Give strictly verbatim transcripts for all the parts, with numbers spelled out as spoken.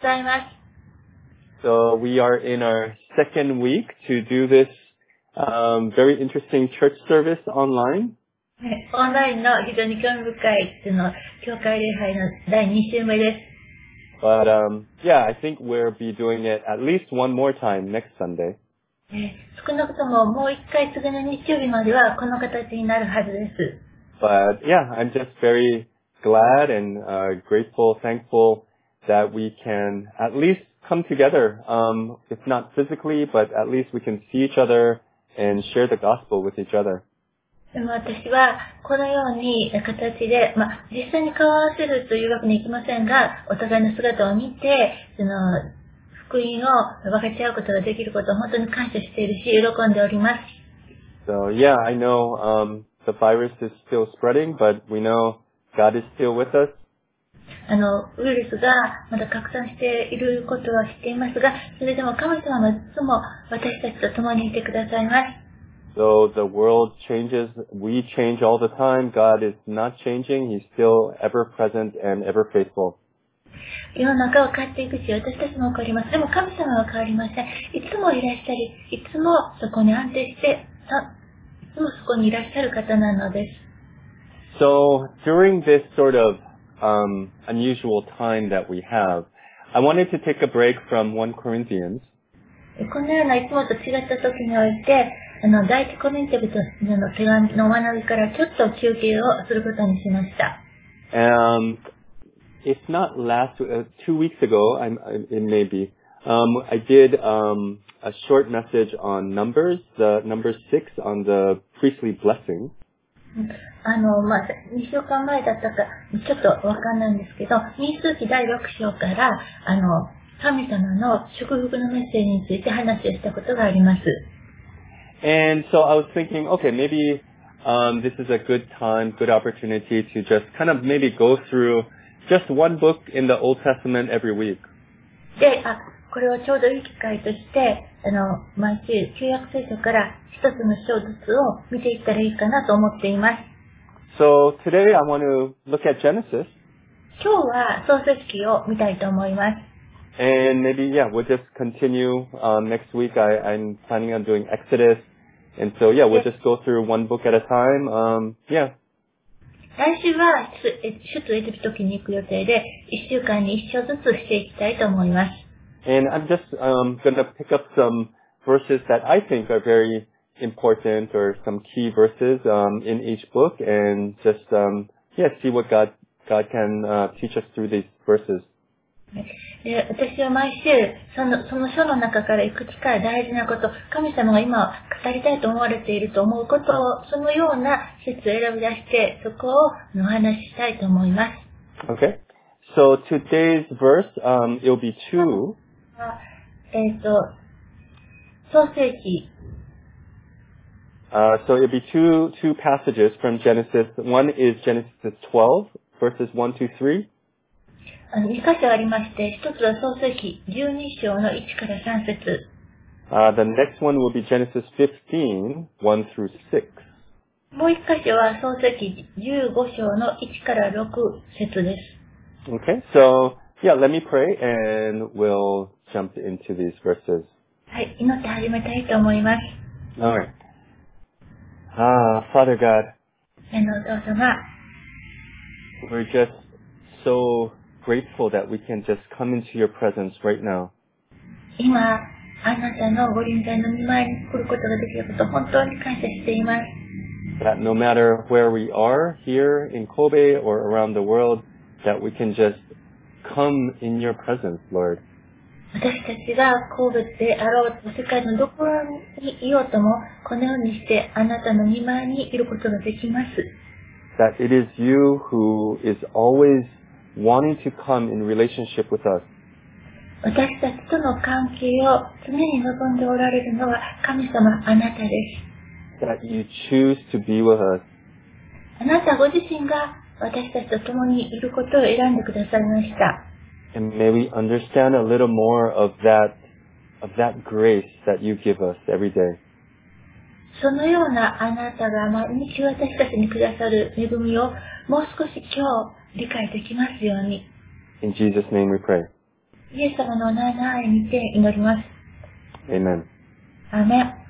ざいます。 So we are in our second week to do this um, very interesting church service online. オンラインの非常に興味深いその教会礼拝のだいに週目です。 But um, yeah, I think we'll be doing it at least one more time next Sunday. 少なくとももう一回次の日曜日まではこの形になるはずです。 But yeah, I'm just very glad and uh, grateful, thankful that we can at least come together, um, if not physically, but at least we can see each other and share the gospel with each other. でも私はこのように形で、まあ、実際に顔を合わせるというわけにいきませんが、お互いの姿を見て、その福音を分かち合うことができることを本当に感謝しているし、喜んでおります。 So yeah, I know um, the virus is still spreading, but we know God is still with us. あの、ウイルスがまだ拡散していることは知っていますが、それでも神様はいつも私たちと共にいてくださいます。 Though the world changes, we change all the time. God is not changing. He's still ever present and ever faithful. 世の中は変わっていくし、私たちも変わります。でも神様は変わりません。いつもいらっしゃり、いつもそこに安定して、いつもそこにいらっしゃる方なのです。 So during this sort of um, unusual time that we have, I wanted to take a break from First Corinthians. このようないつもと違った時において、あの、第一コリント人の手紙の学びからちょっと休憩をすることにしました。 Um, if not last, uh, two weeks ago, I'm, it may be, um, I did um, a short message on Numbers, the number six on the priestly blessing. あの、まあ、にしゅうかんまえだったか、ちょっとわかんないんですけど、民数記だいろく章から、あの、神様の祝福のメッセージについて話をしたことがあります。 And so I was thinking, okay, maybe um, this is a good time, good opportunity to just kind of maybe go through just one book in the Old Testament every week. で、あ、これはちょうどいい機会として、あの、毎週旧約聖書から一つの章ずつを見ていったらいいかなと思っています。 So today I want to look at Genesis. 今日は創世記を見たいと思います。 And maybe, yeah, we'll just continue. Um, next week I, I'm planning on doing Exodus. And so, yeah, we'll just go through one book at a time. Um, yeah. 来週は出エジプト記に行く予定で、一週間に一章ずつしていきたいと思います。 And I'm just um, going to pick up some verses that I think are very important, or some key verses um, in each book, and just, um, yeah, see what God, God can uh, teach us through these verses. で、私は毎週その、その書の中からいくつか大事なこと、神様が今語りたいと思われていると思うことを、そのような説を選び出して、そこをお話ししたいと思います。 Okay. So today's verse, um, it'll be two. えっと、創世記。 Uh, so it'll be two, two passages from Genesis. One is Genesis twelve, verses one to three. あの、に箇所ありまして、一つは創世記じゅうに章のいちからさん節。 Uh, the next one will be Genesis fifteen, one through six. もう一箇所は創世記じゅうご章のいちからろく節です。 Okay, so yeah, let me pray and we'll jump into these verses. はい、祈って始めたいと思います。 All right. Ah, Father God. あの、お父様。 We're just so grateful that we can just come into your presence right now. 今、あなたのご臨在の御前に来ることができることを本当に感謝しています。 That no matter where we are, here in Kobe or around the world, that we can just come in your presence, Lord. 私たちが神戸であろうと世界のどこにいようとも、このようにしてあなたの御前にいることができます。 That it is you who is always wanting to come in relationship with us. 私たちとの関係を常に望んでおられるのは神様あなたです。 That you choose to be with us. あなたご自身が私たちと共にいることを選んでくださいました。 And may we understand a little more of that, of that grace that you give us every day. そのようなあなたが毎日私たちにくださる恵みをもう少し今日理解できますように。 In Jesus' name we pray. イエス様のお名前にて祈ります。 Amen. アーメン。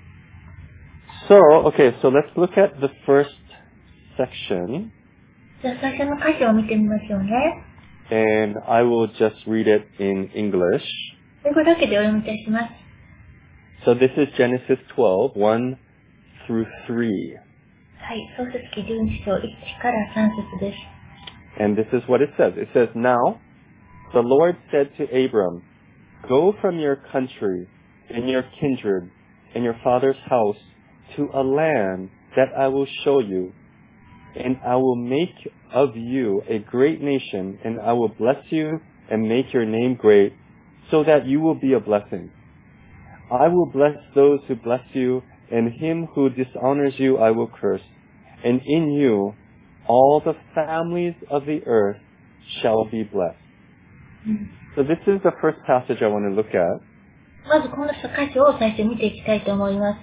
So, okay, so let's look at the first section. じゃあ最初の箇所を見てみましょうね。 And I will just read it in English. 英語だけでお読みいたします。 So this is Genesis twelve, one through three. はい、創世記じゅうに章いちからさん節です。 And this is what it says. It says, Now, the Lord said to Abram, Go from your country and your kindred and your father's house to a land that I will show you, and I will make of you a great nation, and I will bless you and make your name great, so that you will be a blessing. I will bless those who bless you, and him who dishonors you I will curse, and in you all the families of the earth shall be blessed. So this is the first passage I want to look at. まずこの箇所を最初見ていきたいと思います。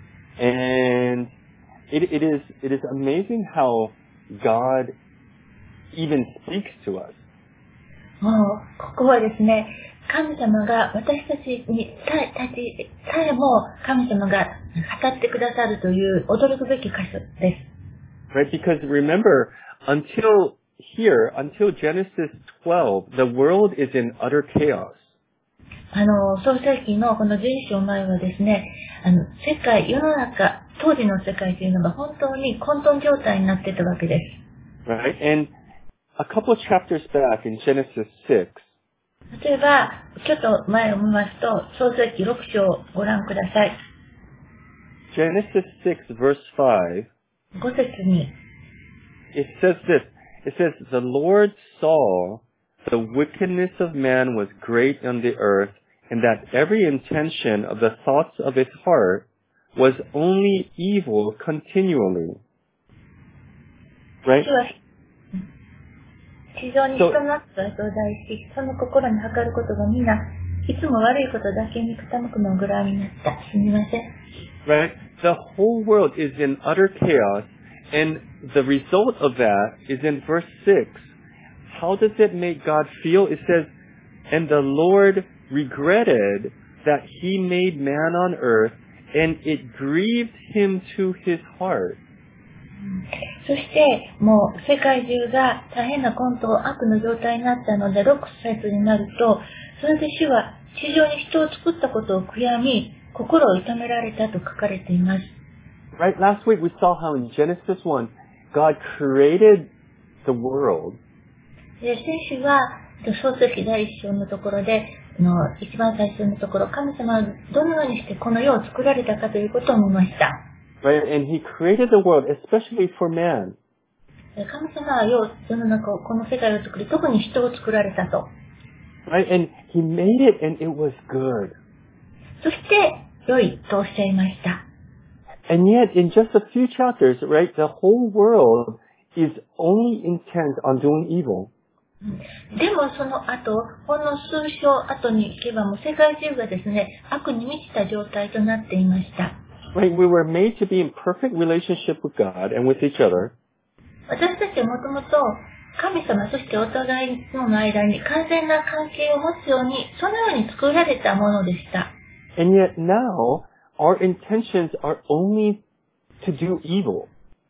And it, it is it is amazing how God even speaks to us. もう、ここはですね、神様が私たちにさえ、たちさえも神様が語ってくださるという驚くべき箇所です。 Right? Because remember, until here, until Genesis twelve, the world is in utter chaos. あの、創世記のこのじゅうに章前はですね、あの、世界、世の中、当時の世界というのが本当に混沌状態になっていたわけです。 Right? And a couple of chapters back in Genesis six, 例えば、ちょっと前を見ますと、創世記ろく章をご覧ください。 Genesis six verse five, ご節に、 it says this. It says, The Lord saw the wickedness of man was great on the earth, and that every intention of the thoughts of his heart was only evil continually. Right? 地上に人の悪が増大し、その心に測ることがみんな、いつも悪いことだけに傾くのぐらいになった。すみません。 Right? The whole world is in utter chaos, and the result of that is in verse six. How does it make God feel? It says, And the Lord regretted that he made man on earth, and it grieved him to his heart. そして、もう世界中が大変な混沌悪の状態になったので、ろく節になると、それで主は地上に人を作ったことを悔やみ、心を痛められたと書かれています。 Right? Last week we saw how in Genesis one, God created the world. で、先週は、創世記第一章のところで、の一番最初のところ、神様はどのようにしてこの世を作られたかということを見ました。 Right? And he created the world especially for man. 神様は世世の中を、この世界を作り、特に人を作られたと。 Right? And he made it and it was good. そして、良いとおっしゃいました。 And yet, in just a few chapters, right, the whole world is only intent on doing evil. でもその後、ほんの数章後に行けばもう世界中がですね、悪に満ちた状態となっていました。 Right? We were made to be in perfect relationship with God and with each other. 私たちはもともと神様、そしてお互いの間に完全な関係を持つように、そのように作られたものでした。 And yet now, our intentions are only to do evil,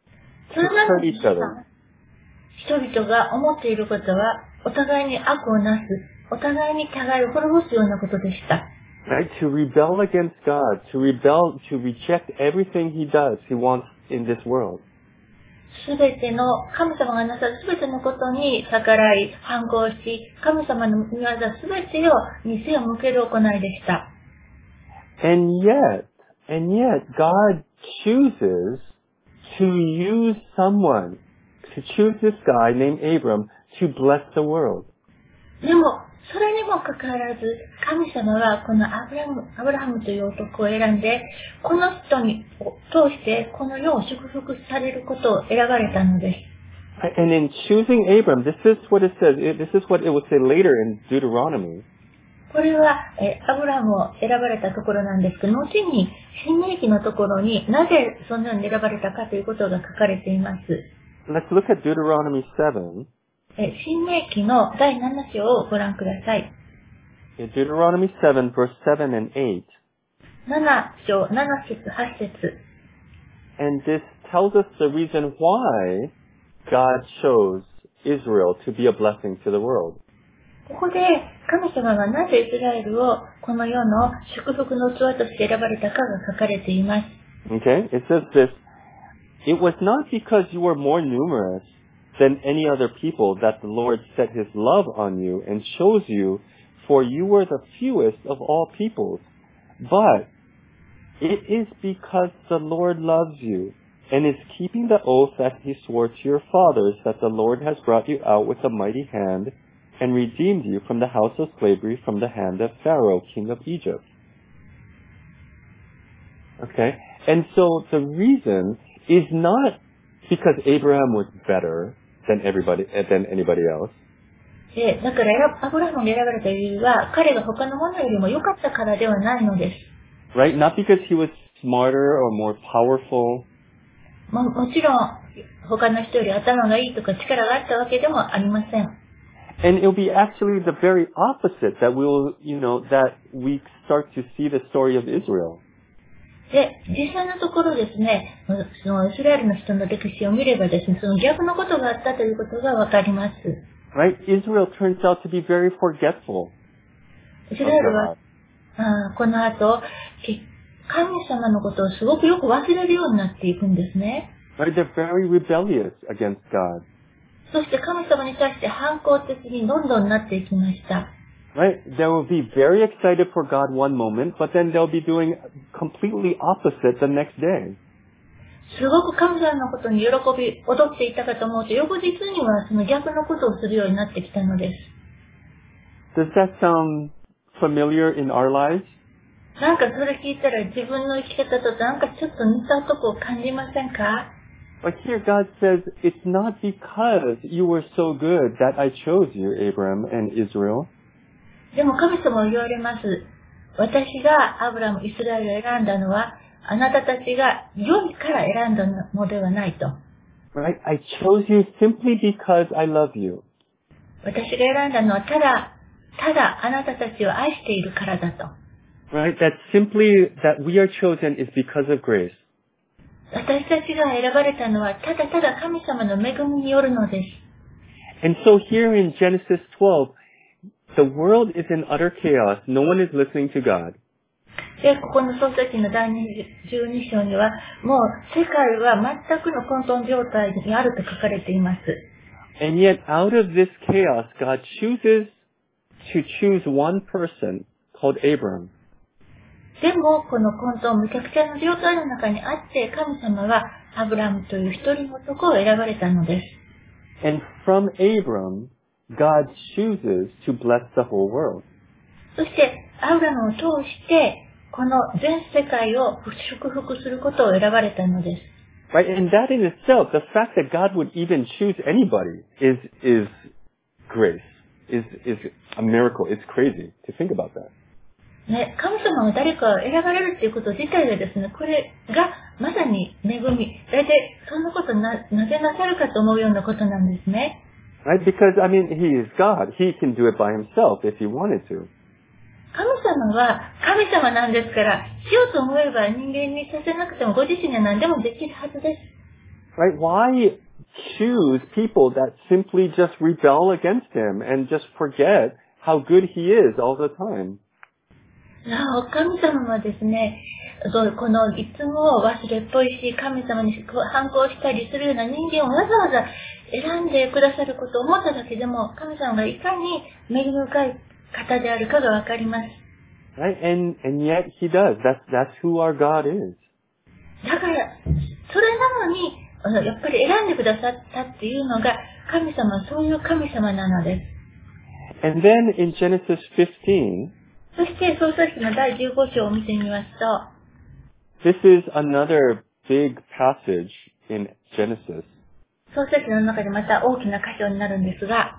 to hurt each other. 人々が思っていることは、お互いに悪をなす、お互いに互いを滅ぼすようなことでした。 Right? To rebel against God, to rebel, to reject everything He does, He wants in this world. すべての、神様がなさるすべてのことに逆らい、反抗し、神様の御業すべてを、に背を向ける行いでした。 And yet, and yet, God chooses to use someone, to choose this guy named Abram to bless the world. でも、それにもかかわらず、神様はこのアブラム、アブラハムという男を選んで、この人に通してこの世を祝福されることを選ばれたのです。 And in choosing Abram, this is what it says, this is what it will say later in Deuteronomy. これは、えアブラハムを選ばれたところなんですけど、後に新明記のところになぜそのように選ばれたかということが書かれています。 Let's look at Deuteronomy seven. 新明記のだいなな章をご覧ください。 Deuteronomy seven, verse seven and eight. なな章、なな節、はち節。 And this tells us the reason why God chose Israel to be a blessing to the world. ここで神様がなぜイスラエルをこの世の祝福の器として選ばれたかが書かれています。 Okay? It says this, It was not because you were more numerous than any other people that the Lord set his love on you and chose you, for you were the fewest of all peoples. But it is because the Lord loves you and is keeping the oath that he swore to your fathers that the Lord has brought you out with a mighty hand and redeemed you from the house of slavery from the hand of Pharaoh, king of Egypt. Okay? And so the reason is not because Abraham was better than everybody, than anybody else. で、だからアブラハムが選ばれた理由は彼が他の者よりも良かったからではないのです。 Right? Not because he was smarter or more powerful. も、もちろん他の人より頭がいいとか力があったわけでもありません。 And it'll be actually the very opposite that we'll, you know, that we start to see the story of Israel. で、実際のところですね、そのイスラエルの人の歴史を見ればですね、その逆のことがあったということがわかります。 Right? Israel turns out to be very forgetful. イスラエルは、あこの後、神様のことをすごくよく忘れるようになっていくんですね。 Right? They're very rebellious against God. そして神様に対して反抗的にどんどんなっていきました。 Right? They will be very excited for God one moment, but then they'll be doing completely opposite the next day. すごく神様のことに喜び、踊っていたかと思うと、翌日にはその逆のことをするようになってきたのです。 Does that sound familiar in our lives? なんかそれ聞いたら自分の生き方となんかちょっと似たとこを感じませんか？ But here God says, it's not because you were so good that I chose you, Abram and Israel. でも神様は言われます。私がアブラム、イスラエルを選んだのは、あなたたちが良いから選んだのではないと。 Right? I chose you simply because I love you. 私が選んだのはただ、ただあなたたちを愛しているからだと。 Right? That simply, that we are chosen is because of grace. 私たちが選ばれたのはただただ神様の恵みによるのです。 And so here in Genesis twelve, the world is in utter chaos. No one is listening to God. で、ここの創世記のだいじゅうに章には、もう世界は全くの混沌状態にあると書かれています。 And yet out of this chaos, God chooses to choose one person called Abram. でも、この混沌無茶苦茶な状態の中にあって、神様はアブラムという一人の男を選ばれたのです。 And from Abram, God chooses to bless the whole world. そして、アブラムを通して、この全世界を祝福することを選ばれたのです。 Right? And that in itself, the fact that God would even choose anybody is, is grace, is, is a miracle. It's crazy to think about that. ね、神様が誰かを選ばれるっていうこと自体がですね、これがまさに恵み。大体そんなことな、なぜなさるかと思うようなことなんですね。 Right? Because, I mean, He is God. He can do it by Himself if He wanted to. 神様は神様なんですから、しようと思えば人間にさせなくてもご自身には何でもできるはずです。 Right? Why choose people that simply just rebel against Him and just forget how good He is all the time? なお、神様はですね、このいつも忘れっぽいし、神様に反抗したりするような人間をわざわざ選んでくださることを思っただけでも、神様がいかに恵み深い方であるかがわかります。 Right? And, and yet He does. That's, that's who our God is. だから、それなのに、やっぱり選んでくださったっていうのが、神様はそういう神様なのです。 And then in Genesis fifteen, そして、創世記のだいじゅうご章を見てみますと、This is another big passage in Genesis. 創世記の中でまた大きな箇所になるんですが、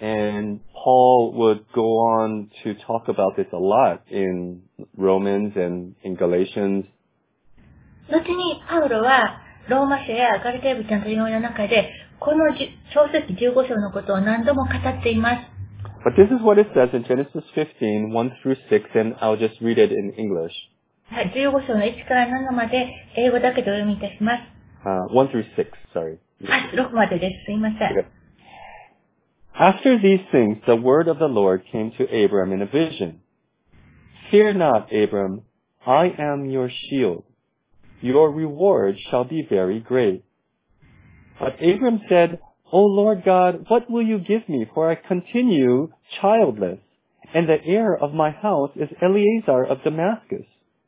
And Paul would go on to talk about this a lot in Romans and in Galatians. 後にパウロはローマ書やガラテヤ人の手紙の中でこの創世記じゅうご章のことを何度も語っています。 But this is what it says in Genesis fifteen, one through six, and I'll just read it in English. はい、じゅうご章のいちからななまで英語だけでお読みいたします。 Uh, one through six, sorry. はい、ろくまでです。すいません。 Okay. After these things, the word of the Lord came to Abram in a vision. Fear not, Abram, I am your shield. Your reward shall be very great. But Abram said, O Lord God, what will you give me? For I continue childless, and the heir of my house is Eleazar of Damascus.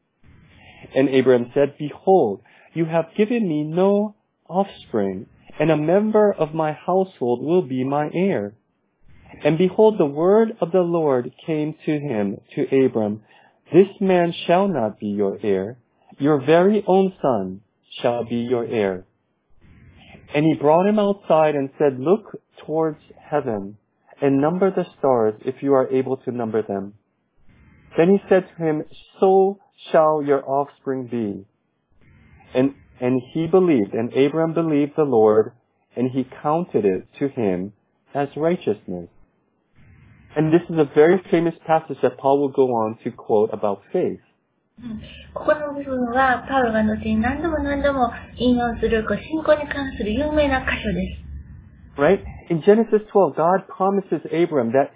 And Abram said, Behold, you have given me no offspring, and a member of my household will be my heir. And behold, the word of the Lord came to him, to Abram, This man shall not be your heir. Your very own son shall be your heir. And he brought him outside and said, Look towards heaven and number the stars if you are able to number them. Then he said to him, So shall your offspring be. And, and he believed, and Abram believed the Lord, and he counted it to him as righteousness. And this is a very famous passage that Paul will go on to quote about faith. ここの部分は、パウロが後に何度も何度も引用する信仰に関する有名な箇所です。 Right? In Genesis twelve, God promises Abram that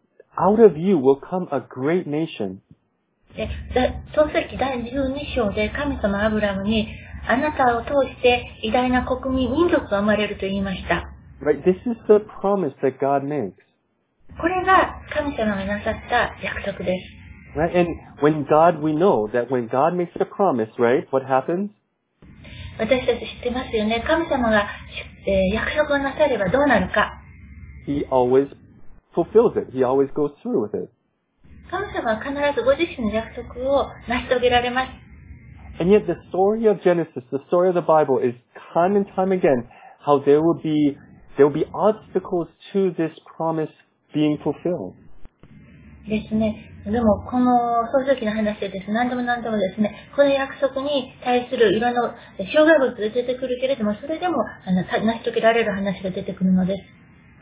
out of you will come a great nation. で、創世記だいじゅうに章で神様アブラムに、あなたを通して偉大な国民、民族が生まれると言いました。 Right? This is the promise that God makes. これが神様がなさった約束です。 Right? And when God, we know that when God makes a promise, right, what happens? 私たち知ってますよね。神様が、えー、約束をなさればどうなるか。 He always fulfills it. He always goes through with it. 神様は必ずご自身の約束を成し遂げられます。 And yet the story of Genesis, the story of the Bible is time and time again how there will be, there will be obstacles to this promise being fulfilled. ですね。でも、この創世記の話でですね、何度も何度もですね、この約束に対するいろんな障害物が出てくるけれども、それでもあの成し遂げられる話が出てくるのです。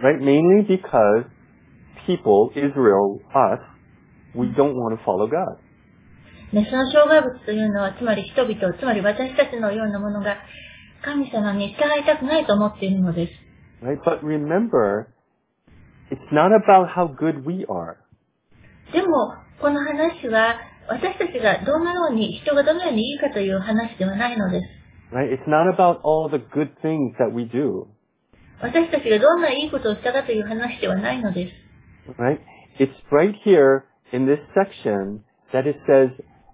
Right? Mainly because people, Israel, us, we don't want to follow God. ね、その障害物というのは、つまり人々、つまり私たちのようなものが、神様に従いたくないと思っているのです。 Right? But remember, it's not about how good we are. でも、この話は、私たちがどのように、人がどのようにいいかという話ではないのです。 Right? It's not about all the good things that we do. 私たちがどんないいことをしたかという話ではないのです。 Right? It's right here in this section that it says,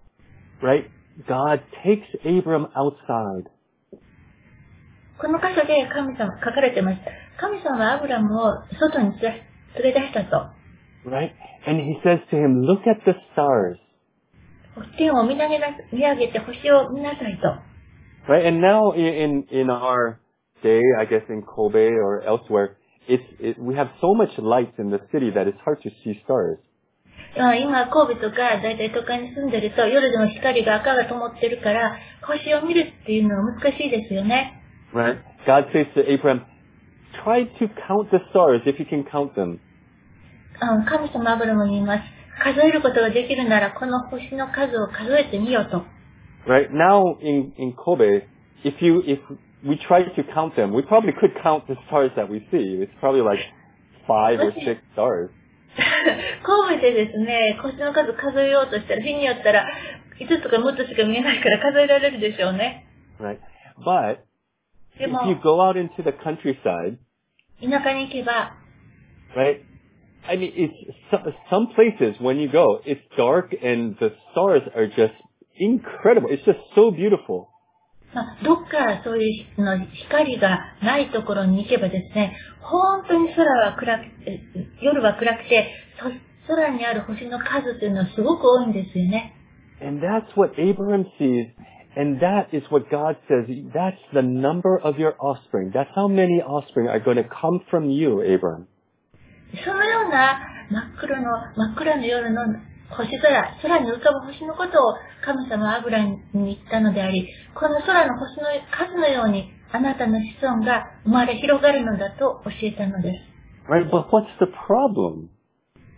right, God takes Abram outside. この箇所で神様、書かれてました。神様はアブラムを外に連れ出したと。 Right? And he says to him, look at the stars. 天を見上げな、見上げて星を見なさいと。 Right? And now in, in our day, I guess in Kobe or elsewhere, it's, it, we have so much light in the city that it's hard to see stars. 今、神戸とか、だいたい都会に住んでると、夜でも光が赤が灯ってるから、星を見るっていうのは難しいですよね。 Right? God says to Abram, try to count the stars if you can count them. 神様アブラムに言います。数えることができるなら、この星の数を数えてみようと。 Right? Now in, in Kobe, if you, if we try to count them, we probably could count the stars that we see. It's probably like five or six stars. 神戸でですね、星の数数えようとしたら、日によったらいつつかむっつしか見えないから数えられるでしょうね。 Right. But if you go out into the countryside, 田舎に行けば、 right? I mean, it's some places when you go, it's dark and the stars are just incredible. It's just so beautiful. まあ、どっかそういうの光がないところに行けばですね、本当に空は暗く、夜は暗くて、空にある星の数というのはすごく多いんですよね。 And that's what Abraham sees, and that is what God says. That's the number of your offspring. That's how many offspring are going to come from you, Abraham. そのような真っ黒の、真っ暗の夜の星空、空に浮かぶ星のことを神様はアブラムに言ったのであり、この空の星の数のようにあなたの子孫が生まれ広がるのだと教えたのです。 Right, but what's the problem?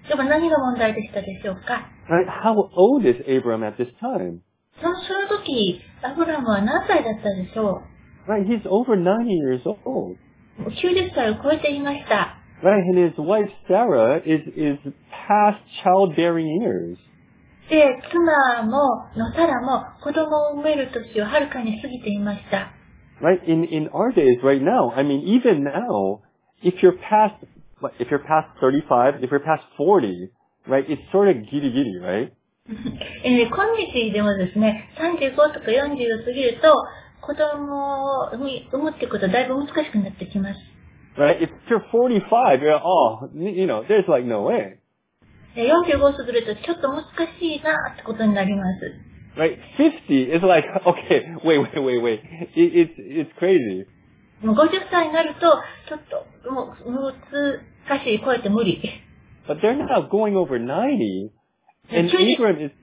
でも何が問題でしたでしょうか？ Right? How old is Abram at this time? そのその時、アブラムは何歳だったでしょ Right? He's over ninety years old. う？もうきゅうじゅっさいを超えていました。 Right? And his wife Sarah is, is past childbearing years. で、妻も、のサラも子供を産める年をはるかに過ぎていました。 Right? In, in our days right now, I mean, even now, if you're past, if you're past thirty-five, if you're past forty, right, it's sort of giddy giddy, right? えー、今日でもですね、さんじゅうごとかよんじゅうを過ぎると、子供を産むってことはだいぶ難しくなってきます。 Right? If you're forty-five, you're, oh, you know, there's like no way. よんじゅうごを過ぎるとちょっと難しいなってことになります。 Right? fifty is like, okay, wait, wait, wait, wait. It, it's, it's crazy. もうごじゅっさいになると、ちょっと、もう、難しい、こうやって無理。 But they're now going over ninety, and Abraham is,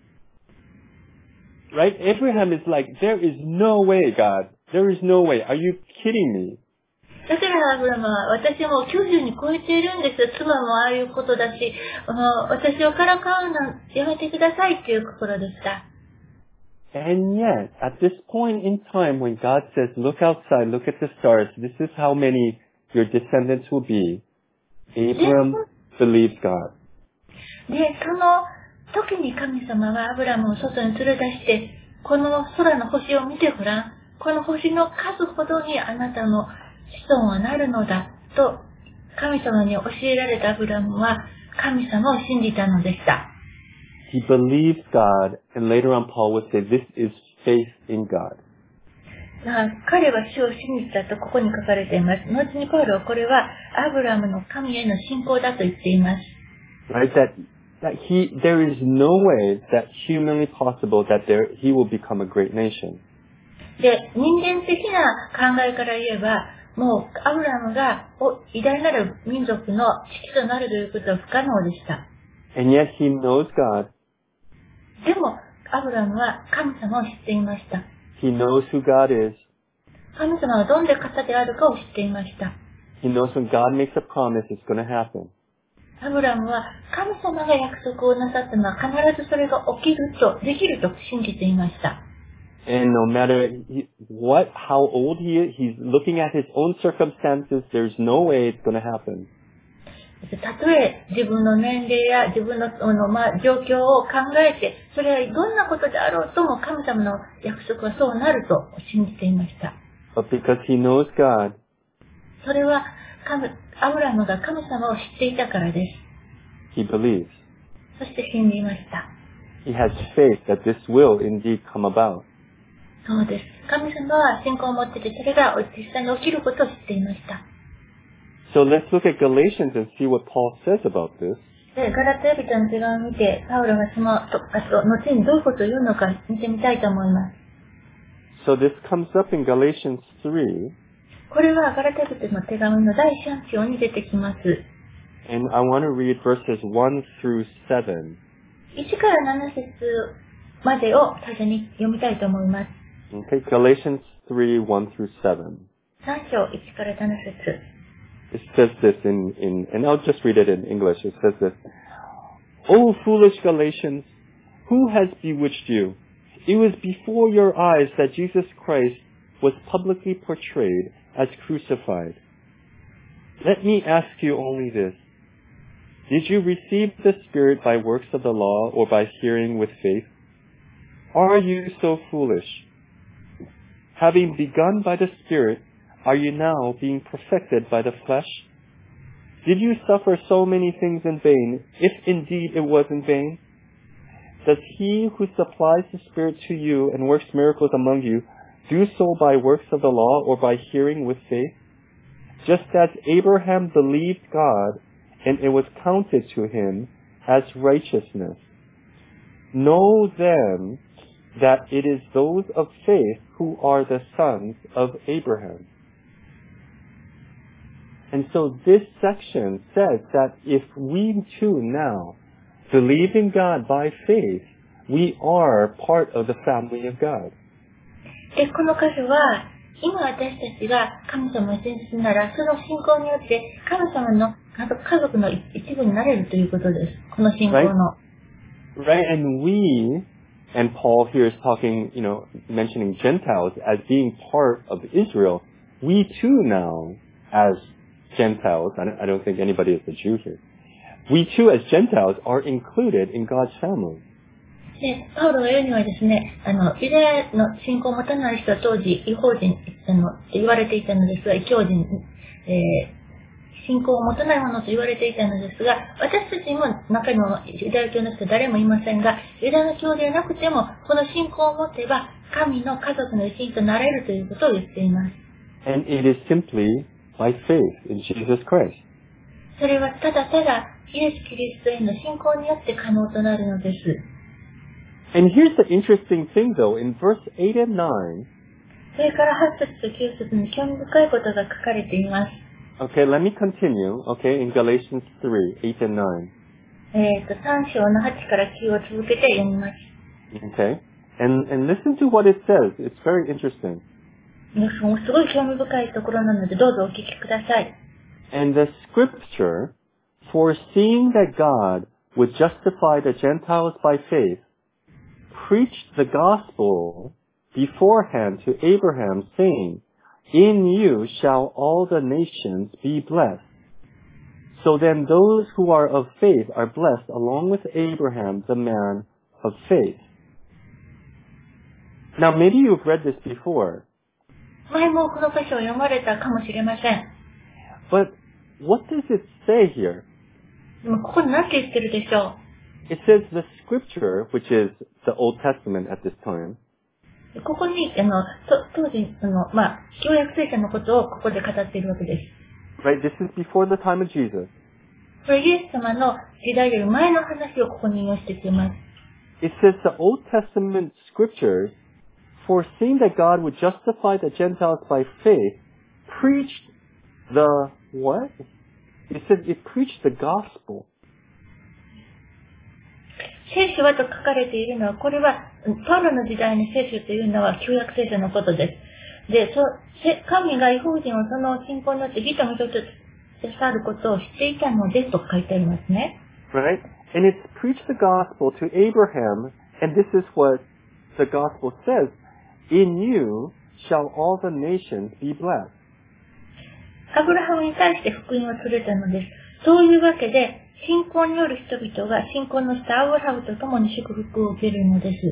right? Abraham is like, there is no way, God. There is no way. Are you kidding me? だからアブラムは、私もきゅうじゅうに超えているんですよ。妻もああいうことだし、あの私をからかうのやめてくださいっていう心でした。 And yet, at this point in time when God says, look outside, look at the stars, this is how many your descendants will be, Abram believes God. で、その時に神様はアブラムを外に連れ出して、この空の星を見てごらん。この星の数ほどにあなたの子孫はなるのだと神様に教えられたアブラムは神様を信じたのでした。 He believes God, and later on Paul would say, this is faith in God. 彼は主を信じたとここに書かれています。後にパウロはこれはアブラムの神への信仰だと言っています。 Right? That, that he, there is no way that humanly possible that there, he will become a great nation. で、人間的な考えから言えば、もうアブラムが偉大なる民族の父となるということは不可能でした。 And yet he knows God. でも、アブラムは神様を知っていました。 He knows who God is. 神様はどんな方であるかを知っていました。 He knows when God makes a promise, it's going to happen. アブラムは神様が約束をなさったのは必ずそれが起きると、できると信じていました。 And no matter what, how old he is, he's looking at his own circumstances, there's no way it's going to happen. たとえ自分の年齢や自分の、のまあ、状況を考えて、それはどんなことであろうとも神様の約束はそうなると信じていました。 But because he knows God, それは神アブラムが神様を知っていたからです。 he believes. そして信じました。 He has faith that this will indeed come about. そうです。神様は信仰を持っていて、それが実際に起きることを知っていました。 So let's look at Galatians and see what Paul says about this. で、ガラテヤ人の手紙を見て、パウロがその、と、あと、後にどういうことを言うのか見てみたいと思います。 So this comes up in Galatians three. これはガラテヤ人の手紙のだいさん章に出てきます。 And I want to read verses one through seven. いちからなな節までを最初に読みたいと思います。 Okay, Galatians three, one through seven. さん章いちからなな節。 It says this in, in, and I'll just read it in English. It says this. O foolish Galatians, who has bewitched you? It was before your eyes that Jesus Christ was publicly portrayed as crucified. Let me ask you only this. Did you receive the Spirit by works of the law or by hearing with faith? Are you so foolish? Having begun by the Spirit, are you now being perfected by the flesh? Did you suffer so many things in vain, if indeed it was in vain? Does he who supplies the Spirit to you and works miracles among you do so by works of the law or by hearing with faith? Just as Abraham believed God, and it was counted to him as righteousness. Know then that it is those of faith who are the sons of Abraham. And so this section says that if we too now believe in God by faith, we are part of the family of God. で、この箇所は、今私たちが神様を信じるなら、その信仰によって神様の家族、家族の一部になれるということです。この信仰の。 Right? And we, and Paul here is talking, you know, mentioning Gentiles as being part of Israel. We too now, as Gentiles, I don't think anybody is a Jew here. We too, as Gentiles, are included in God's family. で、パウロが言うにはですね、あの、ユダヤの信仰を持たない人は当時、異邦人、あの、と言われていたのですが、異教人、えー、信仰を持たない者と言われていたのですが、私たちにも中にもユダヤ教の人は誰もいませんが、ユダヤ教でなくても、この信仰を持てば、神の家族の一員となれるということを言っています。 And it is simply by faith in Jesus Christ. それはただただ、イエス・キリストへの信仰によって可能となるのです。 And here's the interesting thing though, in verse eight and nine. それからはち節ときゅう節に興味深いことが書かれています。 Okay, let me continue, okay, in Galatians three, eight and nine. えっと、さん章のはちからきゅうを続けて読みます。 Okay, and, and listen to what it says. It's very interesting. すごい興味深いところなので、どうぞお聞きください。 And the scripture, foreseeing that God would justify the Gentiles by faith, preached the gospel beforehand to Abraham, saying, In you shall all the nations be blessed. So then those who are of faith are blessed along with Abraham, the man of faith. Now maybe you've read this before. 前もこの箇所を読まれたかもしれません。 But what does it say here? でもここに何て言ってるでしょう。 It says the scripture, which is the Old Testament at this time. ここに、あの、当時、あの、まあ、旧約聖書のことをここで語っているわけです。 Right? This is before the time of Jesus. これイエス様の時代より前の話をここに引用してきます。 It says the Old Testament scriptures, foreseeing that God would justify the Gentiles by faith, preached the what? It says it preached the gospel. 聖書はと書かれているのは、これは、パウロの時代に聖書というのは旧約聖書のことです。で、そ神が異邦人をその信仰によって義と認めて去ることを知っていたのでと書いてありますね。 Right? And it's preached the gospel to Abraham, and this is what the gospel says. In you shall all the nations be blessed. アブラハムに対して福音を告げたのです。そういうわけで、信仰による人々が信仰のしたアブラハムと共に祝福を受けるのです。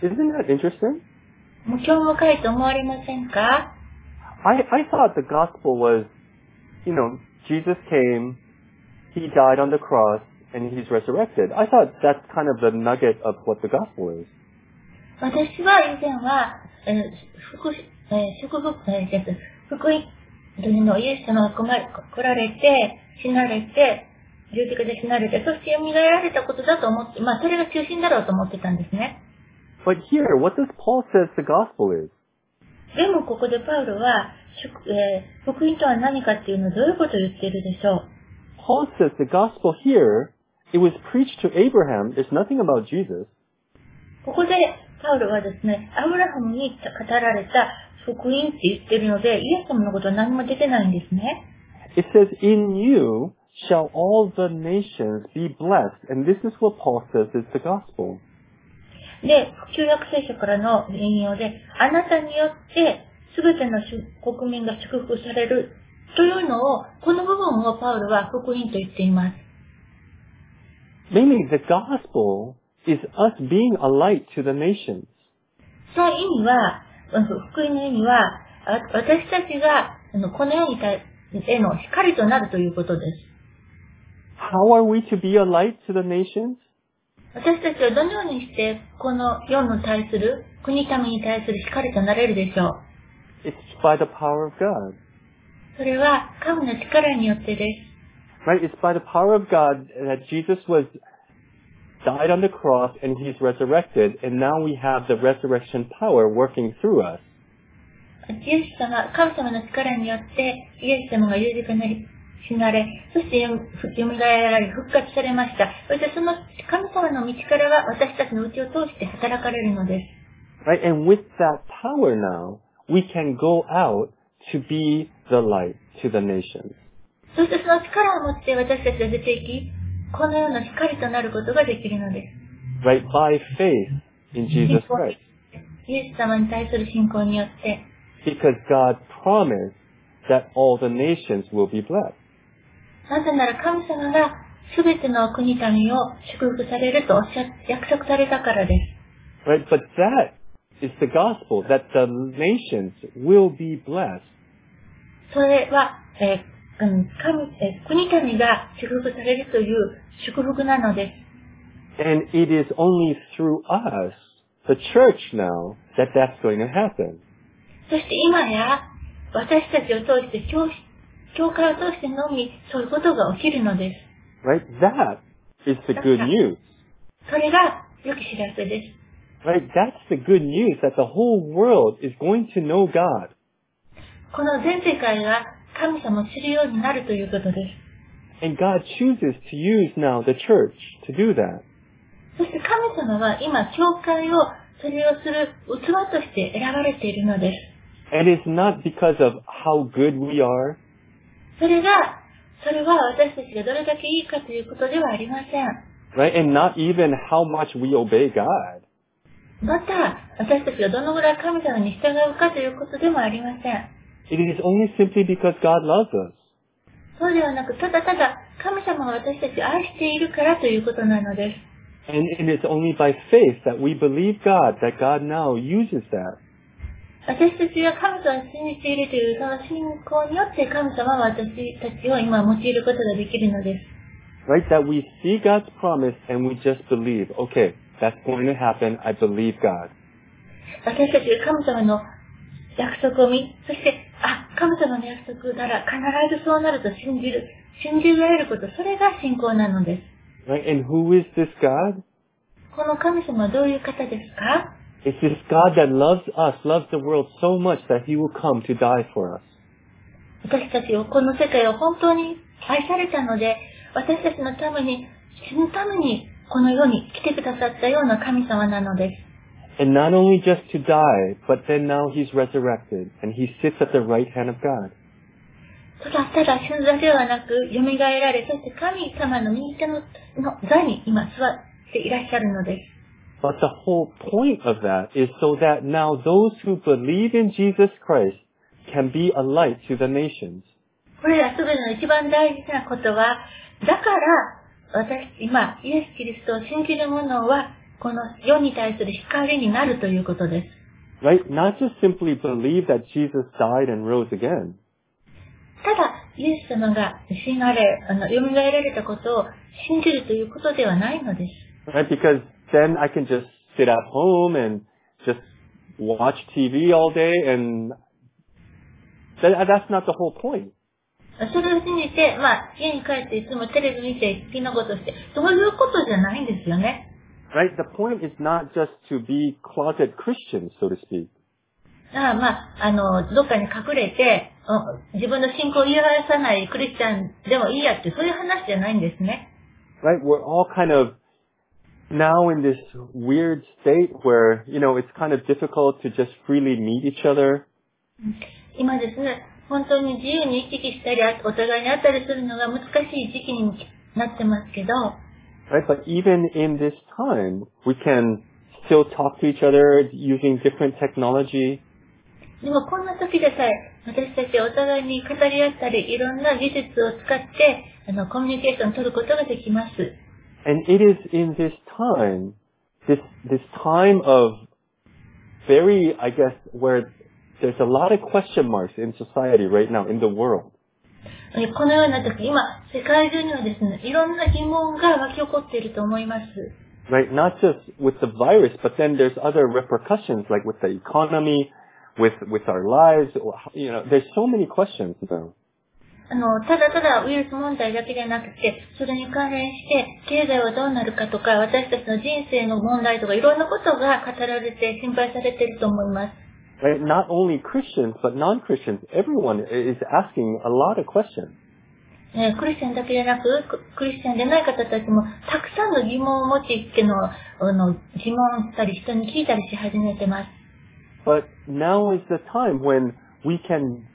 Isn't that interesting? もう興味深いと思われませんか？ I, I thought the gospel was, you know, Jesus came, he died on the cross, and he's resurrected. I thought that's kind of the nugget of what the gospel is. 私は以前は、えー、福、えー、祝福、えー、福音というのをイエス様が来られて、死なれて、十字架で死なれて、そして蘇られたことだと思って、まあそれが中心だろうと思ってたんですね。 But here, what does Paul says the gospel is? でもここでパウロは、えー、福音とは何かっていうのをどういうことを言っているでしょう。 Paul says the gospel here, it was preached to Abraham. There's nothing about Jesus. ここでパウロはですね、アブラハムに語られた福音って言ってるので、イエス様のことは何も出てないんですね。 It says, in you shall all the nations be blessed. And this is what Paul says is the gospel. で、旧約聖書からの引用で、あなたによって全ての国民が祝福されるというのを、この部分をパウロは福音と言っています。 Meaning the gospel is us being a light to the nations. その意味は、福音の意味は、私たちがこの世に対への光となるということです。 How are we to be a light to the nations? 私たちはどのようにしてこの世に対する、国民に対する光となれるでしょう。 It's by the power of God. それは神の力によってです。 Right? It's by the power of God that Jesus was died on the cross and he's resurrected, and now we have the resurrection power working through us. イエス様、神様の力によってイエス様が十字架に死なれ、そして蘇られ、復活されました。そしてその神様の道からは私たちのうちを通して働かれるのです。 Right? And with that power now, we can go out to be the light to the nations. そしてその力を持って私たちは出ていき、このような光となることができるのです。 Right? By faith in Jesus Christ. イエス様に対する信仰によって。 Because God promised that all the nations will be blessed. なぜなら神様がすべての国民を祝福されるとおっしゃ約束されたからです。 Right? But that is the gospel, that the nations will be blessed. それは、えーうん、神えー、国民が祝福されるという祝福なのです。 And it is only through us, the church now, that that's going to happen. そして今や私たちを通して教、教会を通してのみそういうことが起きるのです。 Right? That is the good news. それが良き知らせです。 Right? That's the good news that the whole world is going to know God. この全世界が神様を知るようになるということです。 And God chooses to use now the church to do that. そして神様は今、教会をそれをする器として選ばれているのです。 And it's not because of how good we are. それが、それは私たちがどれだけいいかということではありません。 Right? And not even how much we obey God. また、私たちがどのぐらい神様に従うかということでもありません。 It is only simply because God loves us. そうではなく、ただただ神様が私たちを愛しているからということなのです。 And it is only by faith that we believe God, that God now uses that. 私たちが神様を信じているというその信仰によって神様は私たちを今用いることができるのです。 Right? That we see God's promise and we just believe, okay, that's going to happen, I believe God. 私たちが神様の約束を見、そして、あ、神様の約束なら必ずそうなると信じる、信じられること、それが信仰なのです。 Right? And who is this God? この神様はどういう方ですか？ It's this God that loves us, loves the world so much that He will come to die for us. 私たちを、この世界を本当に愛されたので、私たちのために、死ぬために、この世に来てくださったような神様なのです。 And not only just to die, but then now He's resurrected and He sits at the right hand of God. ただただ死んだではなく、蘇られ、そして神様の右手の座に今座っていらっしゃるのです。 But the whole point of that is so that now those who believe in Jesus Christ can be a light to the nations. これらすべての一番大事なことは、だから私、今、イエス・キリストを信じる者は、この世に対する光になるということです。 Right? Not just simply believe that Jesus died and rose again. ただ、イエス様が死なれ、あの、蘇られたことを信じるということではないのです。 Right? Because then I can just sit at home and just watch T V all day and that, that's not the whole point. それを信じて、まあ、家に帰っていつもテレビ見て好きなことして、そういうことじゃないんですよね。 Right? The point is not just to be closet Christians, so to speak. ああ、まあ、あの、どっかに隠れて、自分の信仰を言い表さないクリスチャンでもいいやって、そういう話じゃないんですね。 Right? We're all kind of now in this weird state where, you know, it's kind of difficult to just freely meet each other. 今ですね、本当に自由に行き来したり、お互いに会ったりするのが難しい時期になってますけど、 Right? But even in this time, we can still talk to each other using different technology. でもこんな時でさえ、私たちはお互いに語り合ったり、いろんな技術を使って、あの、コミュニケーションを取ることができます。 And it is in this time, this, this time of very, I guess, where there's a lot of question marks in society right now, in the world. このような時、今、世界中にはですね、いろんな疑問が湧き起こっていると思います。 Right? Not just with the virus, but then there's other repercussions, like with the economy, with, with our lives, you know, there's so many questions now. あの、ただただウイルス問題だけではなくて、それに関連して、経済はどうなるかとか、私たちの人生の問題とか、いろんなことが語られて心配されていると思います。 Right? Not only Christians, but non-Christians, everyone is asking a lot of questions. クリスチャンだけでなく、クリスチャンでない方たちも、たくさんの疑問を持ちっていうのを、あの、自問したり、人に聞いたりし始めてます。 But now is the time when we can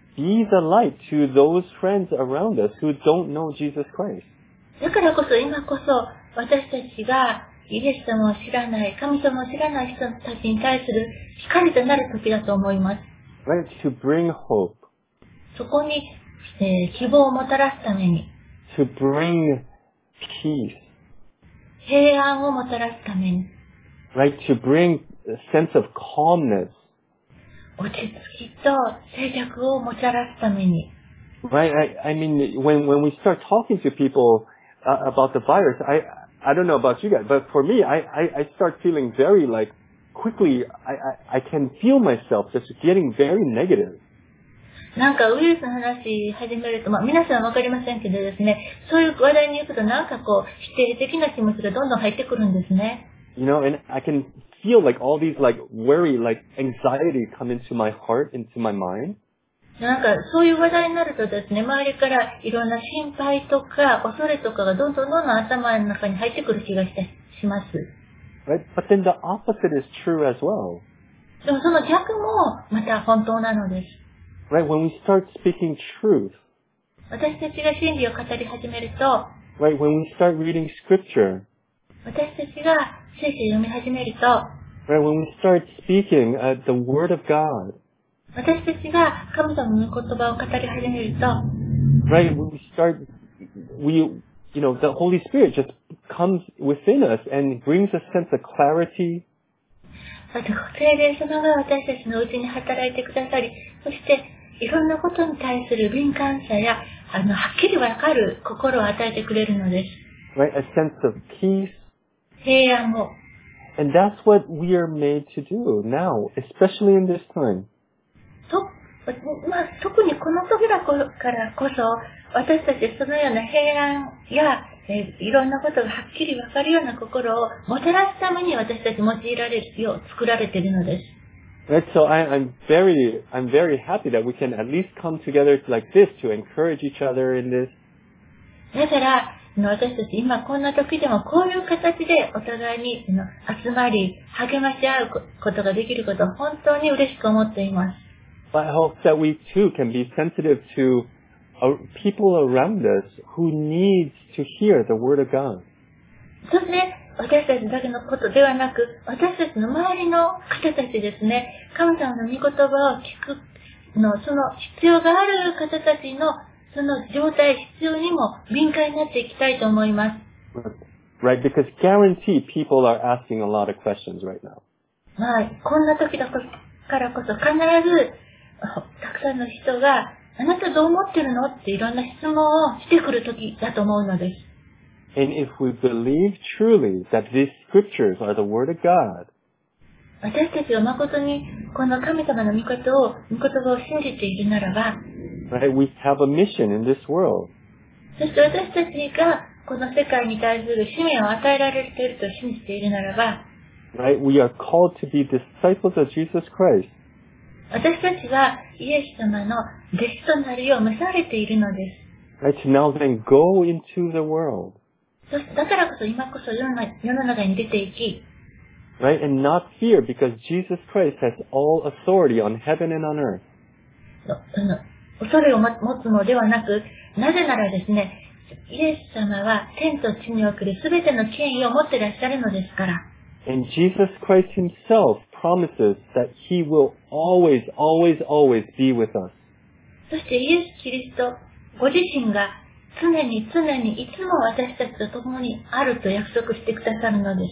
be the light to those friends around us who don't know Jesus Christ. だからこそ今こそ私たちがイエス様を知らない、神様を知らない人たちに対する光となる時だと思います。 Right? To bring hope. そこに、えー、希望をもたらすために。 To bring peace. 平安をもたらすために。 Right? To bring a sense of calmness. 落ち着きと静寂をもたらすために。 Right? I, I mean, when, when we start talking to people uh, about the virus, I, I don't know about you guys, but for me, I, I, I start feeling very like, quickly, I, I, I can feel myself just getting very negative. なんかウイルスの話始めると、まあ皆さんわかりませんけどですね、そういう話題に行くとなんかこう、否定的な気持ちがどんどん入ってくるんですね。 You know, and I can feel like all these like worry, like anxiety come into my heart, into my mind. なんかそういう話題になるとですね、周りからいろんな心配とか恐れとかがどんどんどんどん頭の中に入ってくる気がしてします。 Right? But then the opposite is true as well. でもその逆もまた本当なのです。 Right? When we start speaking truth. 私たちが真理を語り始めると、 Right? When we start reading scripture. 私たちが聖書を読み始めると、 Right? When we start speaking uh, the word of God. 私たちが神様の言葉を語り始めると、 Right? When we start, we, you know, the Holy Spirit just comes within us and brings a sense of clarity. 聖霊様が私たちのうちに働いてくださり、そしていろんなことに対する敏感さや、あの、はっきりわかる心を与えてくれるのです。 Right? A sense of peace. 平安を。 And that's what we are made to do now, especially in this time. と、まあ、特にこの時だからこそ、私たちそのような平安や、えー、いろんなことがはっきりわかるような心をもたらすために私たち用いられるよう作られているのです。 Right, so I, I'm very, I'm very happy that we can at least come together like this to encourage each other in this. だから、私たち今こんな時でもこういう形でお互いに集まり、励まし合うことができることを本当に嬉しく思っています。 But I hope that we too can be sensitive to uh, people around us who need to hear the word of God. そして、私たちだけのことではなく、私たちの周りの方たちですね、神様の御言葉を聞くの、その必要がある方たちの、その状態、必要にも敏感になっていきたいと思います。 Right, because guarantee people are asking a lot of questions right now. まあ、こんな時だからこそ必ず、たくさんの人が、あなたどう思ってるのっていろんな質問をしてくる時だと思うのです。 And if we believe truly that these scriptures are the word of God, 私たちが誠にこの神様の御言葉を、御言葉を信じているならば、 right, we have a mission in this world. そして私たちがこの世界に対する使命を与えられていると信じているならば、 right, we are called to be disciples of Jesus Christ. 私たちはイエス様の弟子となるよう召されているのです。 Right, to now then go into the world. そしてだからこそ今こそ世の中、世の中に出ていき、 right, and not fear because Jesus Christ has all authority on heaven and on earth. その恐れを持つのではなく、なぜならですね、イエス様は天と地におけるすべての権威を持っていらっしゃるのですから。 And Jesus Christ himself promises that he will always, always, always be with us. そしてイエス・キリストご自身が常に常にいつも私たちと共にあると約束してくださるのです。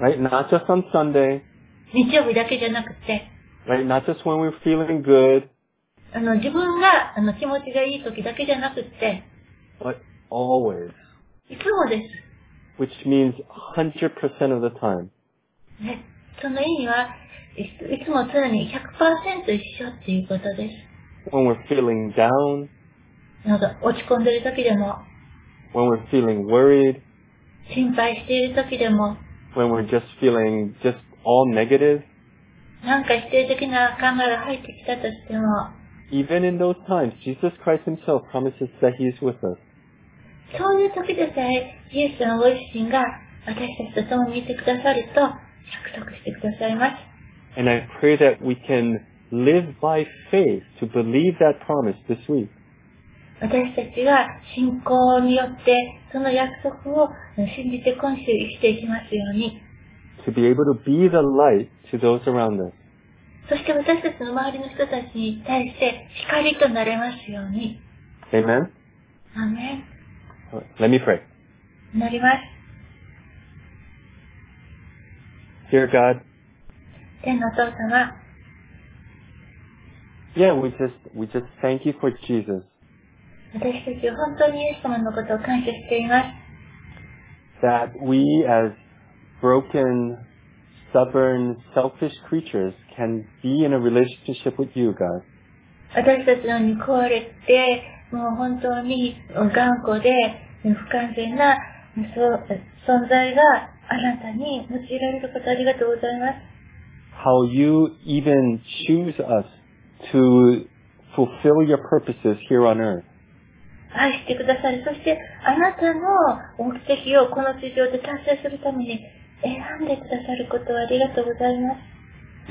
Right? Not just on Sunday. 日曜日だけじゃなくて。 Right? Not just when we're feeling good. あの、自分があの気持ちがいい時だけじゃなくて。 But always. いつもです。 Which means one hundred percent of the time. ね、その意味はいつも常に ひゃくパーセント 一緒っていうことです。 When we're feeling down. なんか落ち込んでる時でも。 When we're feeling worried. 心配している時でも。 When we're just feeling just all negative. なんか否定的な考えが入ってきたとしても。 Even in those times, Jesus Christ himself promises that he is with us. そういう時でさえ、イエス様ご自身が私たちと共にいてくださると約束してくださいます。 And I pray that we can live by faith to believe that promise this week. 私たちが信仰によってその約束を信じて今週生きていきますように。 To be able to be the light to those around us. そして私たちの周りの人たちに対して光となれますように。 Amen? アーメン。 Let me pray. 祈ります。 Dear God, 天のお父様、 yeah, we just, we just thank you for Jesus. 私たちは本当にイエス様のことを感謝しています。 That we as broken, stubborn, selfish creatures can be in a relationship with you, God. 私たちのように壊れて、もう本当に頑固で不完全な存在があなたに用いられることありがとうございます。 How you even choose us to fulfill your purposes here on earth. 愛してくださり、そしてあなたの目的をこの地上で達成するために選んでくださることをありがとうございます。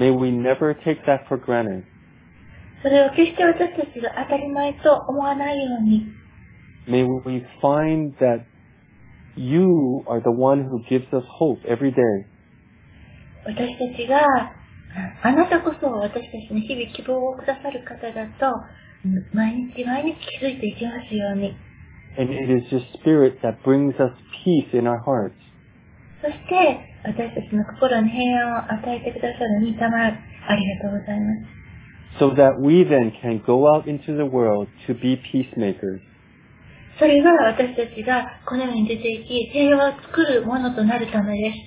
May we never take that for granted. それを決して私たちが当たり前と思わないように。 May we find that you are the one who gives us hope every day. 私たちがあなたこそ私たちに日々希望をくださる方だと毎日毎日気づいていきますように。 And it is your spirit that brings us peace in our hearts. そして私たちの心に平安を与えてくださる御霊、ありがとうございます。 So that we then can go out into the world to be peacemakers. それが私たちがこの世に出ていき、平和を作るものとなるためです。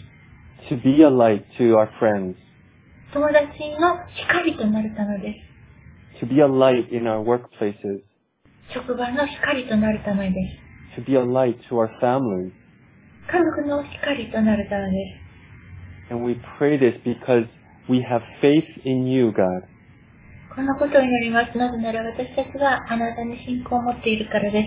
To be a light to our friends. 友達の光となるためです。 To be a light in our workplaces. 職場の光となるためです。 To be a light to our families. 家族の光となるためです。 And we pray this because we have faith in you, God. このことになります。なぜなら私たちはあなたに信仰を持っているからです。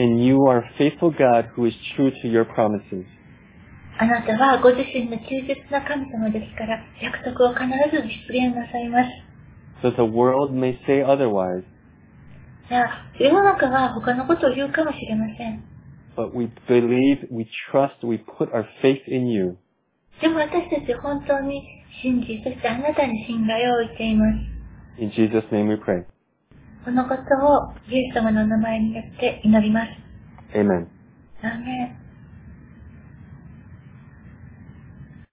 And you are a faithful God who is true to your promises. あなたはご自身の忠実な神様ですから、約束を必ず実現なさいます。 So the world may say otherwise. じゃあ、世の中は他のことを言うかもしれません。 But we believe, we trust, we put our faith in you. でも私たちは本当に信じ、そしてあなたに信頼を置いています。 In Jesus' name we pray. このことをイエス様の名前によって祈ります。 Amen. アーメン。